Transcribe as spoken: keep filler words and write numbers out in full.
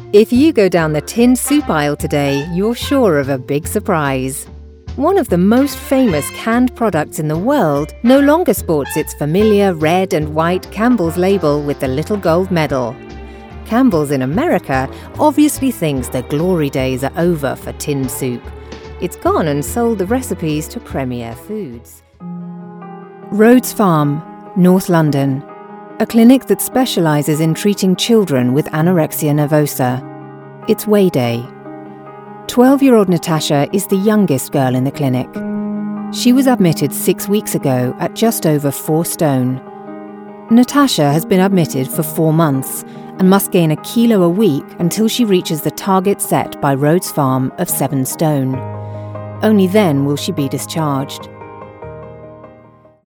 If you go down the tinned soup aisle today, you're sure of a big surprise. One of the most famous canned products in the world no longer sports its familiar red and white Campbell's label with the little gold medal. Campbell's in America obviously thinks the glory days are over for tinned soup. It's gone and sold the recipes to Premier Foods. Rhodes Farm, North London. A clinic that specialises in treating children with anorexia nervosa. It's Way Day. twelve-year-old Natasha is the youngest girl in the clinic. She was admitted six weeks ago at just over four stone. Natasha has been admitted for four months and must gain a kilo a week until she reaches the target set by Rhodes Farm of seven stone. Only then will she be discharged.